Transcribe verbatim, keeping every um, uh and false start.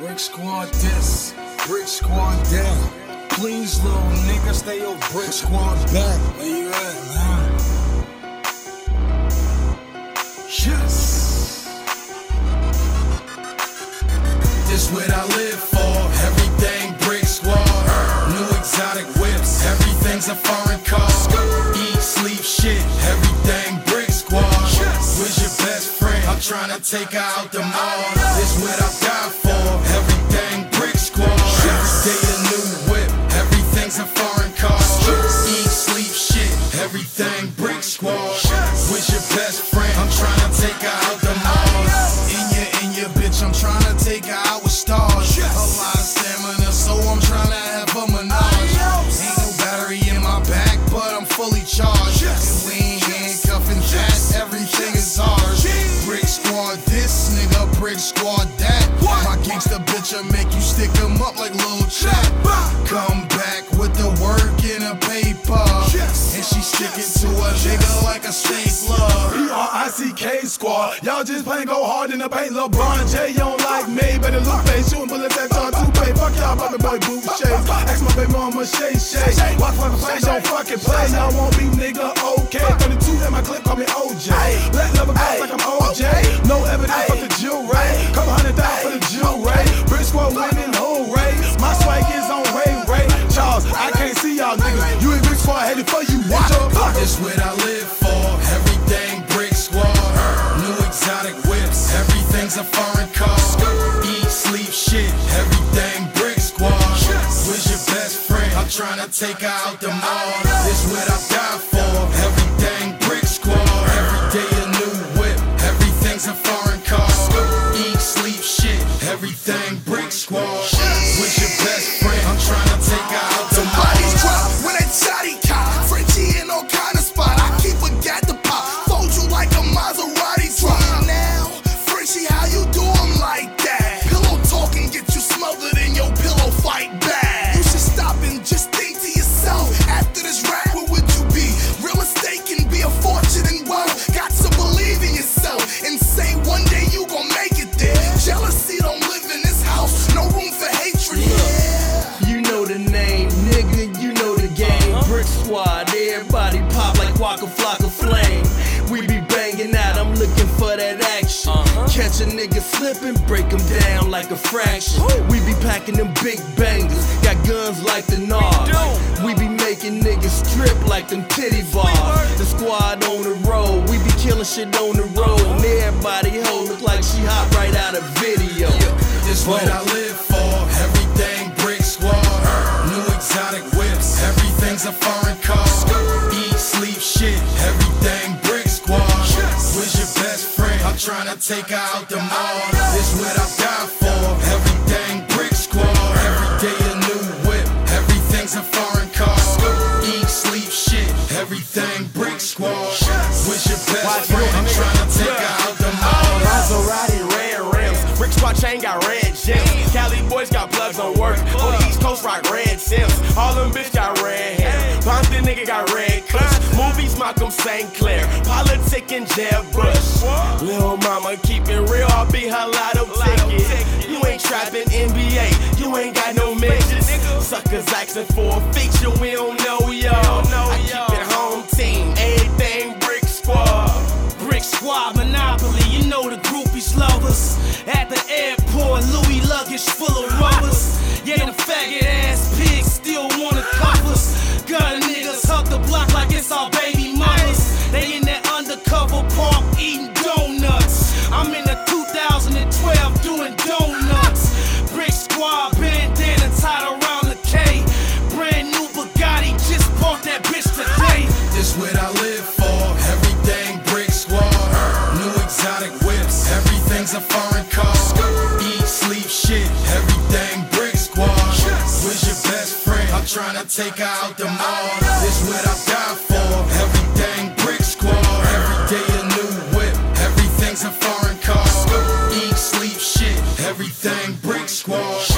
Brick Squad this, Brick Squad that. Please, little nigga, stay your Brick Squad back. Where you at, man? Yes. This what I live for. Everything Brick Squad. New exotic whips. Everything's a foreign car. Eat, sleep, shit. Everything Brick Squad. Where's your best friend? I'm trying to take her out the mall. This what I die for. Everything Brick Squad. Every day a new whip. Everything's a foreign car. Eat, sleep, shit. Everything Brick Squad. Where's your best friend? I'm trying to take her out the mall. In your, in your bitch, I'm trying to take her out with stars. A lot of stamina, so I'm trying to have a menage. Ain't no battery in my back, but I'm fully charged. And we ain't handcuffing that, everything is ours. Brick Squad this, nigga, Brick Squad that. My gangsta bitch'll make you stick 'em up like Lil Chat. Come back with the work in a paper. And she sticking to a nigga like a stapler. B R I C K Squad, y'all just plain go hard in the paint. LeBron J, you don't like me, better look face, shooting bullets at y'all too pay. Fuck y'all, Bobby boy, boot shades. Ask my baby mama, Shay Shay. Walk like a face, don't fucking play. Y'all won't be nigga, okay. thirty-two in my clip, call me O J. Let level go like I'm O J. No evidence for the jewelry. Couple hundred thousand for the jewelry. Brick Squad winning, whole Ray. My swag is on Ray Ray. Charles, I can't see y'all niggas. You ain't Brick Squad headed for you. Watch your pocket. This what I live for. Everything Brick Squad. New exotic whips. Everything's a foreign car. Eat, sleep, shit. Everything Brick Squad. Where's your best friend? I'm trying to take her out the mall. This what I die for. Everything Brick Squad. Every day a new whip. Everything's a foreign car. Eat, sleep, shit. Everything Brick Squad. Where's your best friend? I'm trying to take her out the mall. Bodies drop when that shotty cop. Frenchie in all kind of spot. I keep a gat to pop. Fold you like a Maserati drop. Now, Frenchie, how you do 'em like that? Pillow talking get you smothered in your pillow fight back. You should stop and just think to yourself. After this rap, where would you be? Real estate can be a fortune and wealth. Got to believe in yourself and say one day you gon' make it there. Jealousy don't live in this house. No room for hatred. Yeah. You know the name, nigga, you know the game. Brick Squad, everybody pop like Waka Flocka Flame. We be banging out, I'm looking for that action. Catch a nigga slipping, break him down like a fraction. We be packing them big bangers, got guns like the Nard. We be making niggas strip like them titty bars. The squad on the road, we be killing shit on the road. And everybody hoe look like she hot right out of video. This what I live for. Everything Brick Squad. New exotic whips. Everything's a foreign car. Eat, sleep, shit. Everything Brick Squad. Where's your best friend? I'm trying to take her out the mall. This what I die for. Everything Brick Squad. Every day a new whip. Everything's a foreign car. Eat, sleep, shit. Everything Brick Squad. Where's your best friend? I'm trying to take her out the mall. Maserati red rims. Brick Squad chain got red gems. Cali boys got plugs on work. On the East Coast rock red Sims. All them bitch got red hair. Compton nigga got red cuts. Movies Malcolm Saint Clair. Politicking Jeb Bush. Lil' mama keep it real. I'll be her lotto ticket. You ain't trapping N B A. You ain't got no midgets. Suckers asking for a feature. We don't know y'all. I keep it home team. Everything Brick Squad. Brick Squad Monopoly, you know the groupies love us. At the airport, Louis luggage full of rubbers. Yeah, the faggot ass pigs still wanna cuff us. Gun niggas hug the block like it's our baby mamas. They in that undercover park eating donuts. I'm in the two thousand twelve doing donuts. Brick Squad bandana tied around the K. Brand new Bugatti, just bought that bitch today. This what I live for. Everything Brick Squad. New exotic whips. Everything's a foreign car. Eat, sleep, shit. Everything Brick Squad. Where's your best friend? I'm trying to take her out the mall. This what I die for. Everything Brick Squad. Every day a new whip. Everything's a foreign car. Eat, sleep, shit. Everything Brick Squad.